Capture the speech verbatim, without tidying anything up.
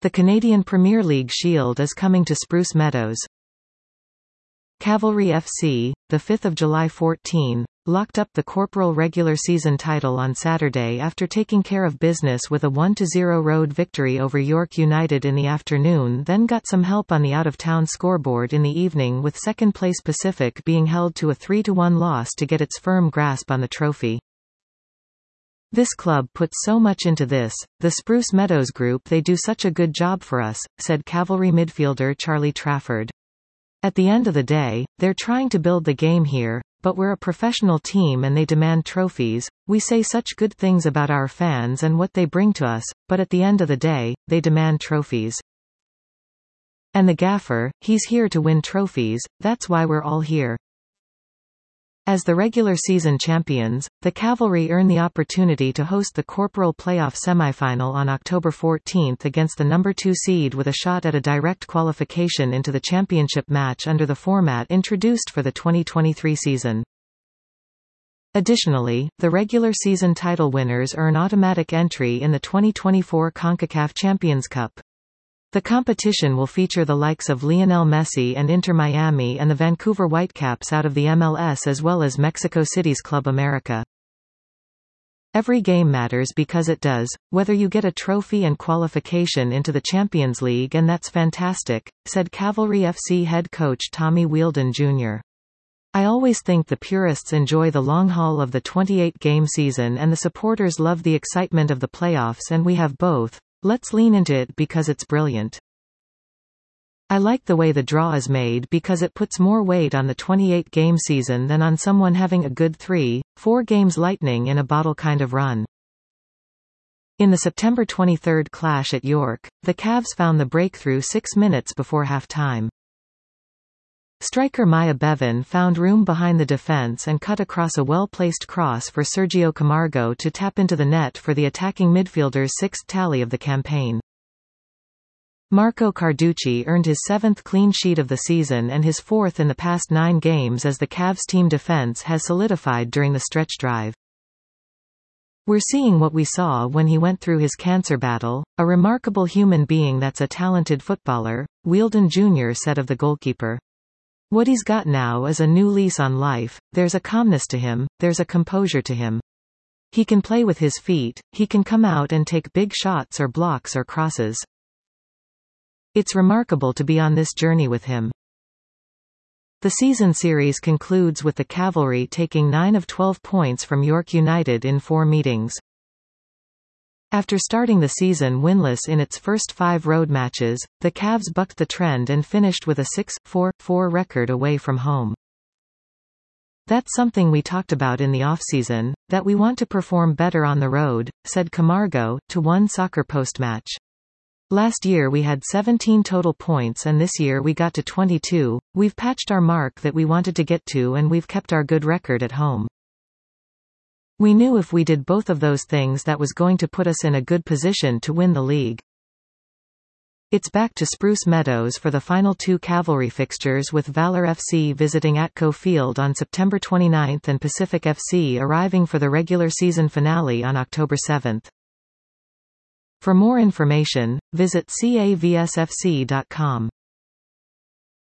The Canadian Premier League Shield is coming to Spruce Meadows. Cavalry F C, the fifth of July fourteen, locked up the Corporal regular season title on Saturday after taking care of business with a one to zero road victory over York United in the afternoon, then got some help on the out-of-town scoreboard in the evening, with second-place Pacific being held to a three to one loss to get its firm grasp on the trophy. "This club puts so much into this, the Spruce Meadows group, they do such a good job for us," said Cavalry midfielder Charlie Trafford. "At the end of the day, they're trying to build the game here, but we're a professional team and they demand trophies. We say such good things about our fans and what they bring to us, but at the end of the day, they demand trophies. And the gaffer, he's here to win trophies, that's why we're all here." As the regular season champions, the Cavalry earn the opportunity to host the Corporal playoff semifinal on October fourteenth against the number two seed, with a shot at a direct qualification into the championship match under the format introduced for the twenty twenty-three season. Additionally, the regular season title winners earn automatic entry in the twenty twenty-four CONCACAF Champions Cup. The competition will feature the likes of Lionel Messi and Inter Miami and the Vancouver Whitecaps out of the M L S, as well as Mexico City's Club America. "Every game matters because it does, whether you get a trophy and qualification into the Champions League, and that's fantastic," said Cavalry F C head coach Tommy Wheeldon Junior "I always think the purists enjoy the long haul of the twenty-eight game season and the supporters love the excitement of the playoffs, and we have both. Let's lean into it because it's brilliant. I like the way the draw is made because it puts more weight on the twenty-eight game season than on someone having a good three, four games lightning in a bottle kind of run." In the September twenty-third clash at York, the Cavs found the breakthrough six minutes before half-time. Striker Maya Bevan found room behind the defense and cut across a well-placed cross for Sergio Camargo to tap into the net for the attacking midfielder's sixth tally of the campaign. Marco Carducci earned his seventh clean sheet of the season and his fourth in the past nine games, as the Cavs' team defense has solidified during the stretch drive. "We're seeing what we saw when he went through his cancer battle, a remarkable human being that's a talented footballer," Wheeldon Junior said of the goalkeeper. "What he's got now is a new lease on life. There's a calmness to him, there's a composure to him. He can play with his feet, he can come out and take big shots or blocks or crosses. It's remarkable to be on this journey with him." The season series concludes with the Cavalry taking nine of twelve points from York United in four meetings. After starting the season winless in its first five road matches, the Cavs bucked the trend and finished with a six four four record away from home. "That's something we talked about in the offseason, that we want to perform better on the road," said Camargo, to One Soccer Post-match. "Last year we had seventeen total points and this year we got to twenty-two, we've patched our mark that we wanted to get to and we've kept our good record at home. We knew if we did both of those things that was going to put us in a good position to win the league." It's back to Spruce Meadows for the final two Cavalry fixtures, with Valor F C visiting Atco Field on September twenty-ninth and Pacific F C arriving for the regular season finale on October seventh. For more information, visit C A V S F C dot com.